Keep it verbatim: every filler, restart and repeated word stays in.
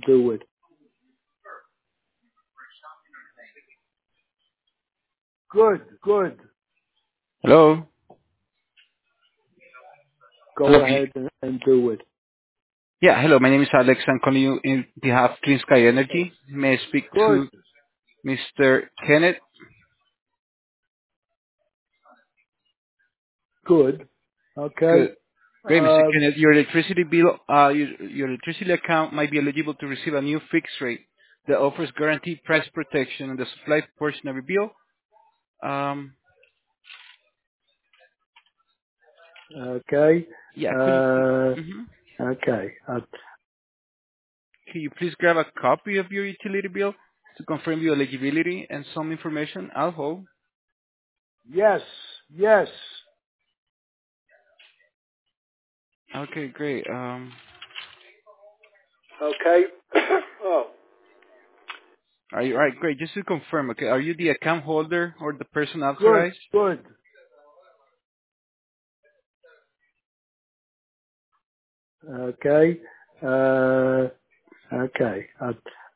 do it. Good, good. Hello? Hello? Go can you- ahead and, and do it. Yeah, hello. My name is Alex. I'm calling you in behalf of Clean Sky Energy. May I speak Good, to Mister Kenneth? good. Okay. Good. Great, Mister Uh, Kenneth. Your electricity bill, uh, your, your electricity account might be eligible to receive a new fixed rate that offers guaranteed price protection on the supply portion of your bill. Um, okay. yeah, could you, Uh, mhm. okay. Uh, Can you please grab a copy of your utility bill to confirm your eligibility and some information? I'll hold. yes, yes. Okay, great. Um, Okay. Oh, Are you, all right, great. Just to confirm, okay, are you the account holder or the person good, authorized? good. Okay. Uh, okay. Uh,